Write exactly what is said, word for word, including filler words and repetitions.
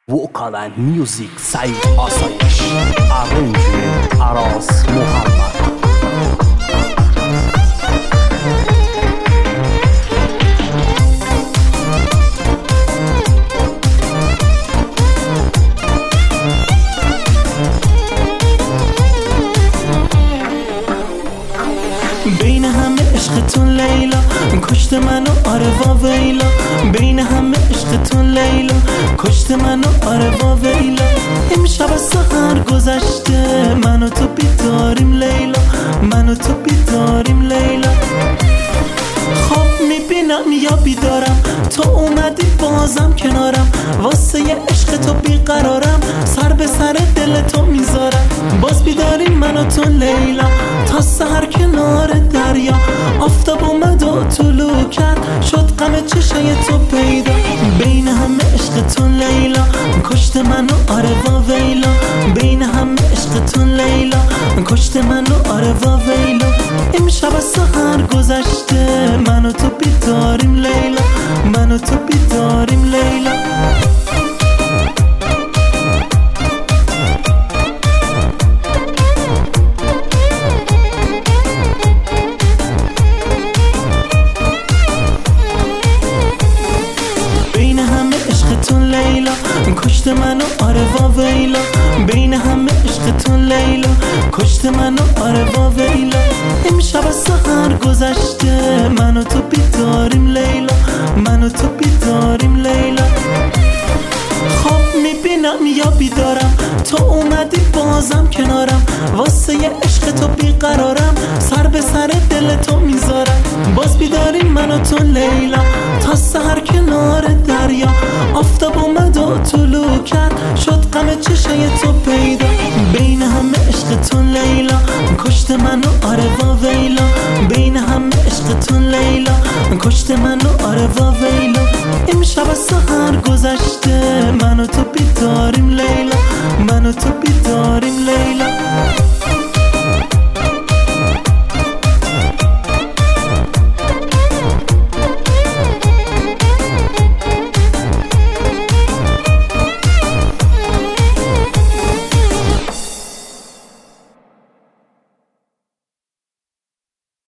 وکال اند میوزیک سعید آسایش، ارنجمنت عراس محمد. بین همه عشقتون لیلا کشت منو آره وا ویلا، بین همه عشقتون لیلا کشت منو آره وا ویلا. امشب از سحر گذشته منو تو بیداریم لیلا، منو تو بیداریم لیلا. خواب میبینم یا بیدارم تو اومدی بازم کنارم، واسه یه عشق تو بیقرارم، سر به سر دل تو میذارم. باز بیداریم من و تو لیلا تا سحر کنار دریا. آفتاب اومد و طلوع کرد شد غم چشای تو پیدا. بین همه عشقتون لیلا کشت منو آره وا ویلا، بین همه عشقتون لیلا کشت منو آره وا ویلا. امشب از سحر گذشته منو تو بیداریم لیلا، منو تو بیداریم لیلا. بین همه عشقتون لیلا کشت منو آره وا ویلا، بین همه عشقتون لیلا کشت منو آره وا ویلا. امشب از سحر گذشته منو تو بیداریم لیلا، منو تو بیداریم لیلا. خواب میبینم یا بیدارم تو اومدی بازم کنارم، واسه یه عشق تو بیقرارم، سر به سر دل تو میذارم. باز بیداریم من و تو لیلا تا سحر کنار دریا. آفتاب اومد و طلوع کرد شد غم چشای تو پیدا. بین همه عشقتون لیلا کشت منو آره وا ویلا، بین همه عشقتون لیلا کشت منو آره وا ویلا. امشب از سحر گذشته منو تو بیداریم لیلا، منو تو بیداریم